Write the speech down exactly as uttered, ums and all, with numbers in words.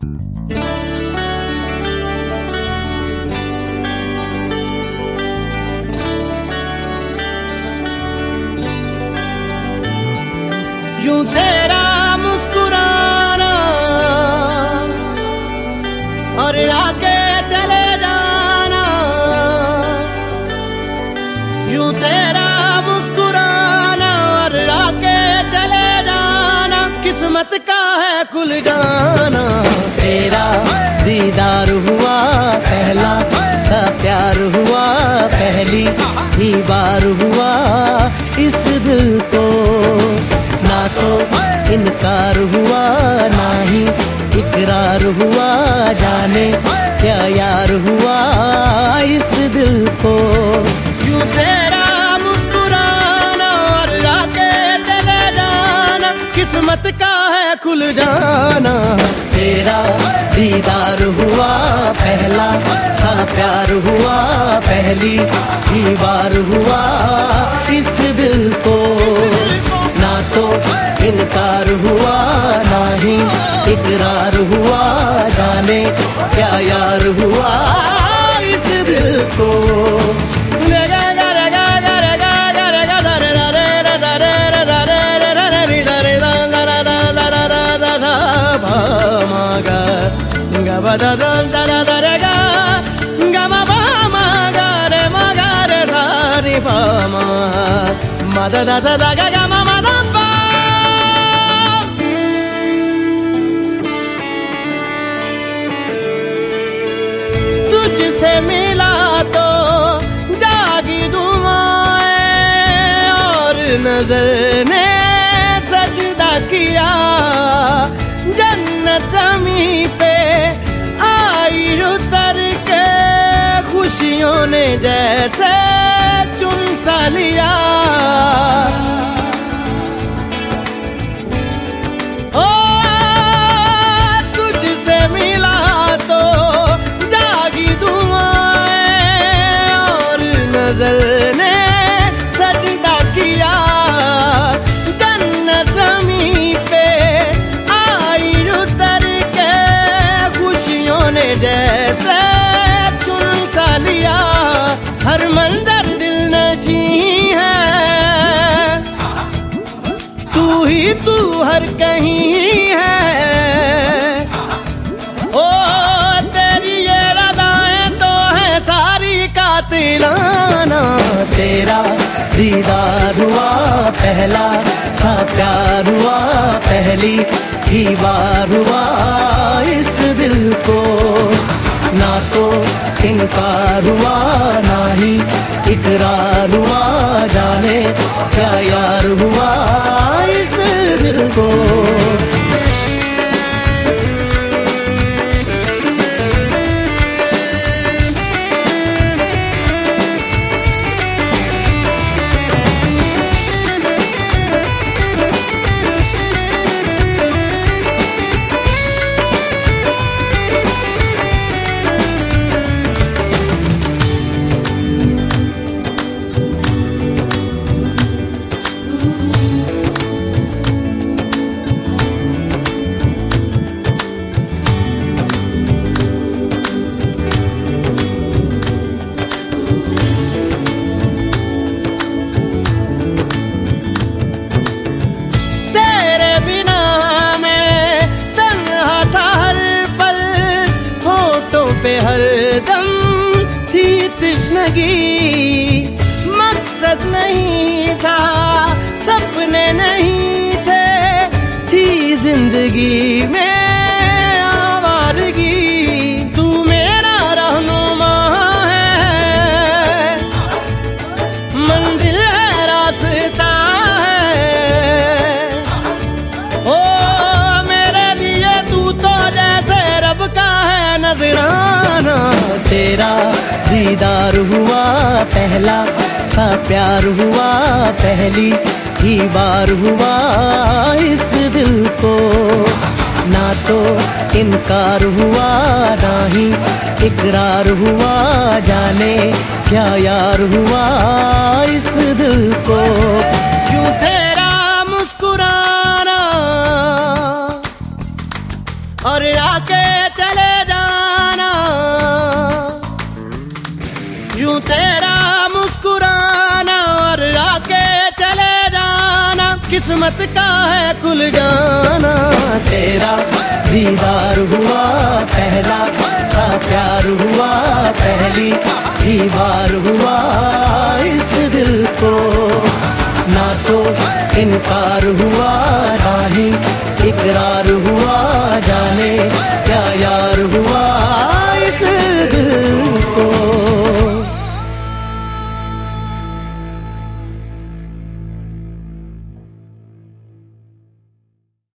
यूं तेरा मुस्कुराना और आके चले जाना, यूं तेरा मुस्कुराना और आके चले जाना, किस्मत का है खुल जाना। तेरा दीदार हुआ पहला सा प्यार हुआ, पहली ही बार हुआ इस दिल को, ना तो इनकार हुआ ना ही इकरार हुआ, जाने क्या यार हुआ इस दिल को। यूं तेरा मुस्कुराना और आके चले जाना, किस्मत का है खुल जाना। तेरा दीदार हुआ पहला सा प्यार हुआ, पहली ही बार हुआ इस दिल को, ना तो इनकार हुआ ना ही इकरार हुआ, जाने क्या यार हुआ इस दिल को। तुझसे मिला तो जागी दुआएं और नजर ने सजदा किया, जन्नत जमी पे आई उतर के खुशियों ने जैसे चुन सा लिया। ओ तुझसे मिला तो जागी दुआएं और नजर ने सजदा किया, जन्नत जमी पे आई उतर के खुशियों ने जैसे चुन सा लिया। हर मंजर दिल नशी है, तू ही तू हर कहीं है। ओ तेरी ये रदाएं तो है सारी कातिलाना। तेरा दीदार हुआ पहला सा प्यार हुआ, पहली ही बार हुआ इस दिल को, ना तो इनकार हुआ ना ही इकरार हुआ, जाने क्या यार हुआ इस दिल को। पे हरदम थी तृष्णगी, मकसद नहीं था सपने नहीं थे, थी जिंदगी में आवारगी। तू मेरा रहनुमा है, मंजिल है रास्ता है। ओ मेरे लिए तू तो जैसे रब का है नजराना। तेरा दीदार हुआ पहला सा प्यार हुआ, पहली ही बार हुआ इस दिल को, ना तो इनकार हुआ ना ही इकरार हुआ, जाने क्या यार हुआ इस दिल को। क्यों तेरा मुस्कुराना और आके किस्मत का है खुल जाना। तेरा दीदार हुआ पहला सा प्यार हुआ, पहली ही बार हुआ इस दिल को। ना तो इनकार हुआ ना ही इकरार हुआ, जाने क्या